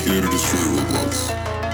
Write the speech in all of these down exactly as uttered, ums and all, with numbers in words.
here to destroy Roblox.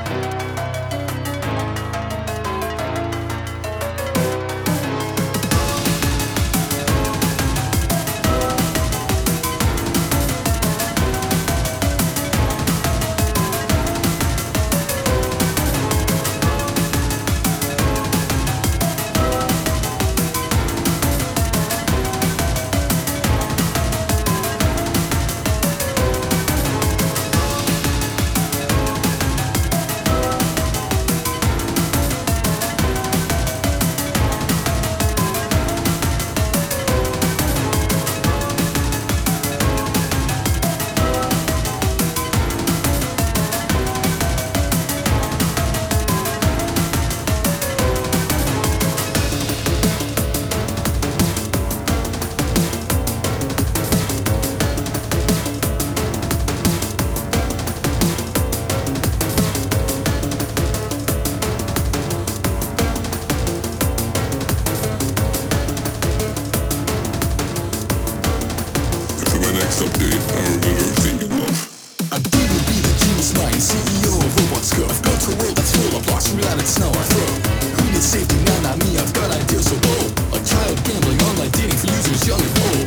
Next update, I reveal everything you love. I'm going to be the genius mind, C E O of Roblox Go. I've built a world that's full of blocks, reality now I throw. Who needs safety? Now not me, I've got ideas so bold. A child gambling, online dating for users young and old.